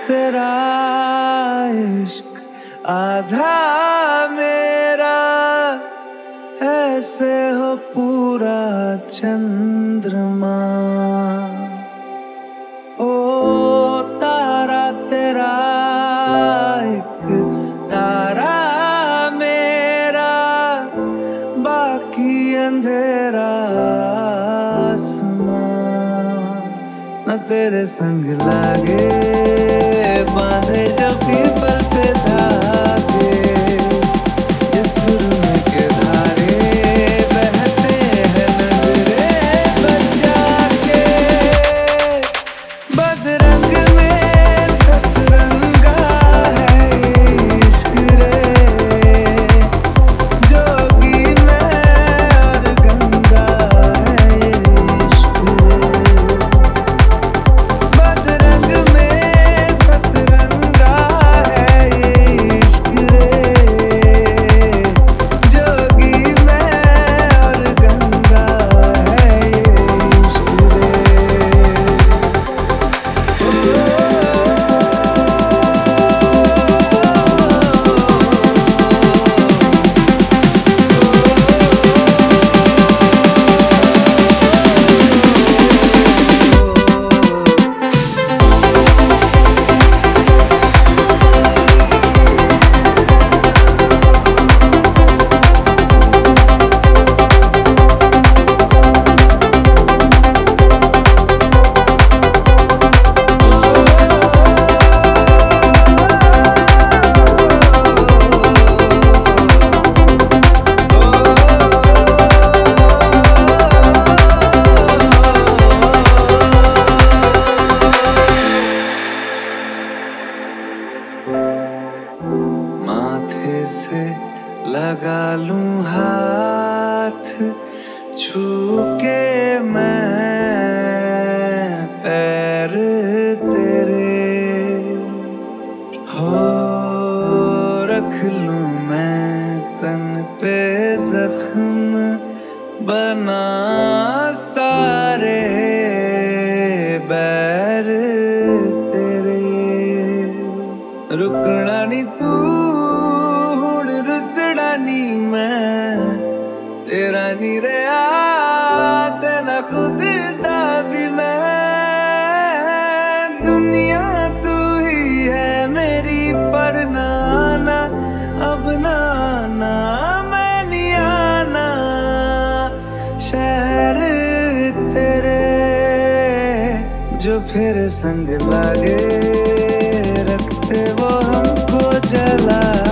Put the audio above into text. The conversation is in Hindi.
तेरा इश्क आधा मेरा, ऐसे हो पूरा चंद्रमा। ओ तारा तेरा एक तारा मेरा, बाकी अंधेरा आसमां। न तेरे संग लागे बांधे जो पीपल पे धागे, ये सुरमे के धारे बहते हैं नजरे बचा के। बदरंग में सतरंगा है इश्क रे, जोगी मैं और गंगा है इश्क रे। बदरंग में सतरंगा है इश्क रे, जोगी मैं और गंगा है इश्क रे। माथे से लगा लूं हाथ, छू के मैं पैर तेरे, हो रख लूं मैं तन पे जख्म बना सारे बैर तेरे। रुकना नी तू हुण रुसड़ा नी मैं, तेरा नी रहा तेरा खुद दा भी मैं। दुनिया तू ही है मेरी पर नाना, अब नाना मैं नहीं आना। शहर तेरे जो फिर संग लागे, रखते वो हमको जला।